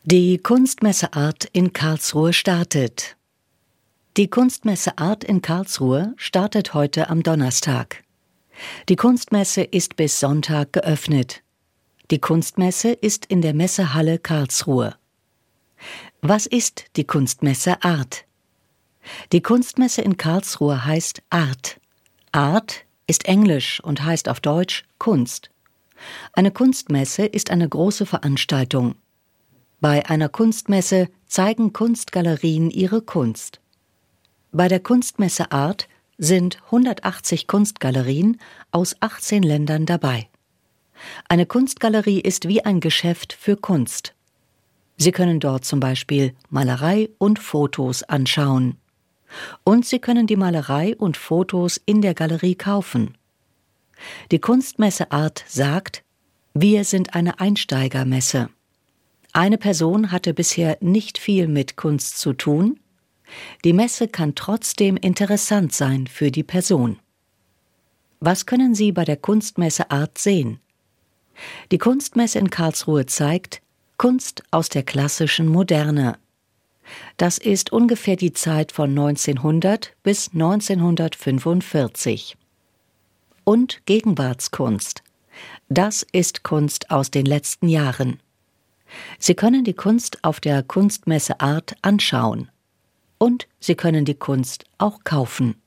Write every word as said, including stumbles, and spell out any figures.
Die Kunstmesse Art in Karlsruhe startet. Die Kunstmesse Art in Karlsruhe startet heute am Donnerstag. Die Kunstmesse ist bis Sonntag geöffnet. Die Kunstmesse ist in der Messehalle Karlsruhe. Was ist die Kunstmesse Art? Die Kunstmesse in Karlsruhe heißt Art. Art ist Englisch und heißt auf Deutsch Kunst. Eine Kunstmesse ist eine große Veranstaltung. Bei einer Kunstmesse zeigen Kunstgalerien ihre Kunst. Bei der Kunstmesse Art sind hundertachtzig Kunstgalerien aus achtzehn Ländern dabei. Eine Kunstgalerie ist wie ein Geschäft für Kunst. Sie können dort zum Beispiel Malerei und Fotos anschauen. Und Sie können die Malerei und Fotos in der Galerie kaufen. Die Kunstmesse Art sagt, wir sind eine Einsteigermesse. Eine Person hatte bisher nicht viel mit Kunst zu tun. Die Messe kann trotzdem interessant sein für die Person. Was können Sie bei der Kunstmesse Art sehen? Die Kunstmesse in Karlsruhe zeigt Kunst aus der klassischen Moderne. Das ist ungefähr die Zeit von neunzehnhundert bis neunzehnhundertfünfundvierzig. Und Gegenwartskunst. Das ist Kunst aus den letzten Jahren. Sie können die Kunst auf der Kunstmesse Art anschauen. Und Sie können die Kunst auch kaufen.